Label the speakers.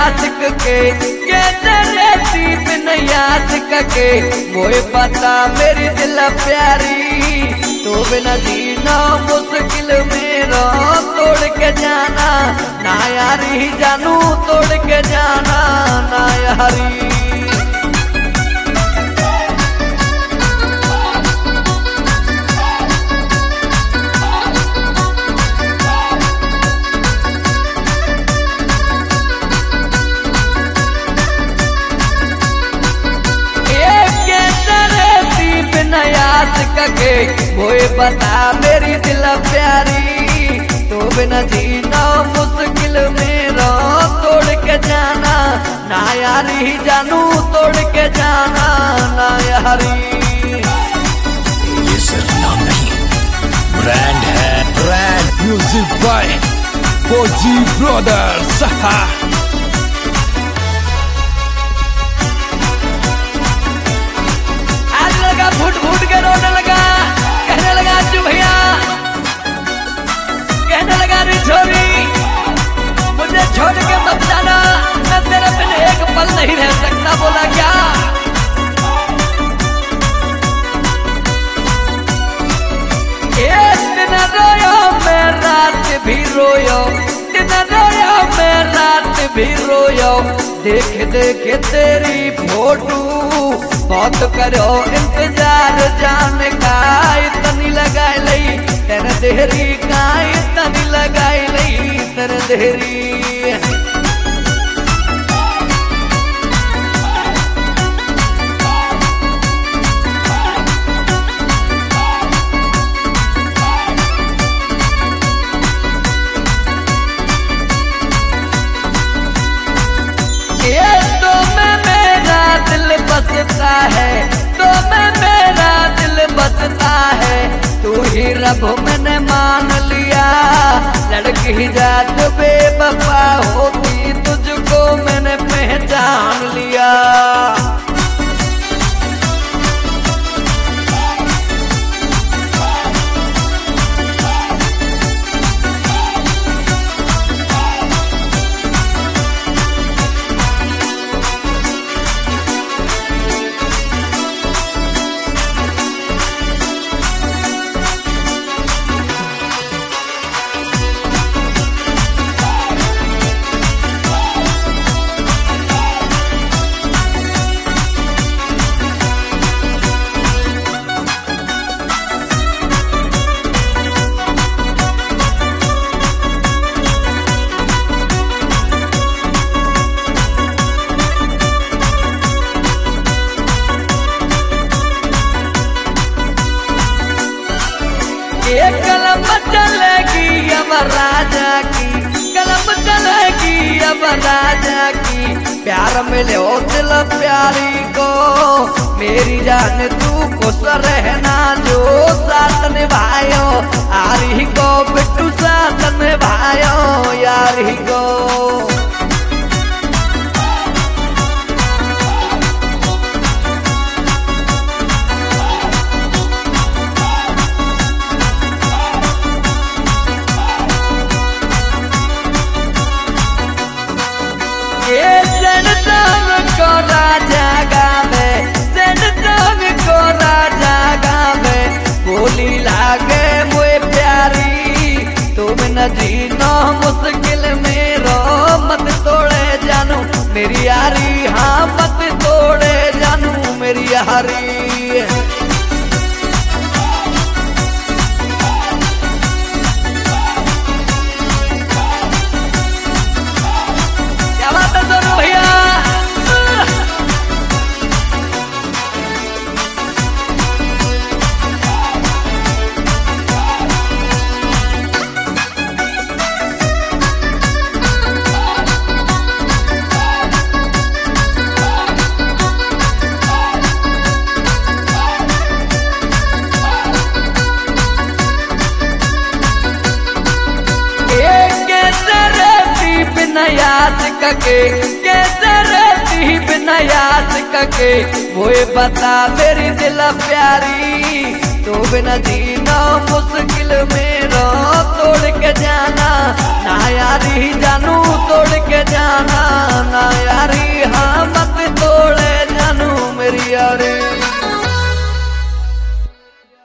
Speaker 1: आशिक के रहती बिन आशिक के मोए पता मेरी दिल प्यारी तो बिना जीना मुश्किल मेरा तोड़ के जाना ना यारी जानू तोड़ के जाना ना यारी। के मोए बता मेरी दिल प्यारी तो बिना जीना मुश्किल मेरा तोड़ के जाना ना यारी जानू तोड़ के जाना ना यारी।
Speaker 2: ये सिर्फ नाम नहीं ब्रांड है, brand. Music by Fauji brothers.
Speaker 1: फुट फुट के रोने लगा, कहने लगा अज्जू भैया, कहने लगा रे छोरी मुझे छोड़ के मत जाना, मैं तेरे बिन एक पल नहीं रह सकता। बोला क्या? दिन रोयो मैं रात भी रोयो, दिन रोयो मैं रात भी रोयो, देख देख तेरी फोटो बहुत करो इंतजार जाने का इतनी लगाई लई तेरे देहरी का इतनी लगाई लई तेरे देहरी। बसता है तो मैं मेरा दिल बसता है तू ही रब मैंने मान लिया, लड़की जात बेवफा होती तुझको मैंने पहचान लिया। कलम चलेगी अब राजा की, कलम चलेगी अब राजा की, प्यार मिले हो दिल प्यारी को मेरी जान तू खुश रहना जो साथ निभायो आरी को बिट्टू साथ निभायो यारी को। को राजा गावे को राजा गावे बोली लागे मुझे प्यारी तुम न जीना मुश्किल मेरो मत तोड़े जानू मेरी यारी, हाँ मत तोड़े जानू मेरी यारी। क्या बात है दोनों भैया? आशिक के कैसे रहती बिना आशिक के वो बता मेरी दिल प्यारी तो बिना जीना मुश्किल मेरा, तोड़ के जाना ना यारी जानू, तोड़ के जाना ना यारी, हाँ मत तोड़े जानू मेरी यारी।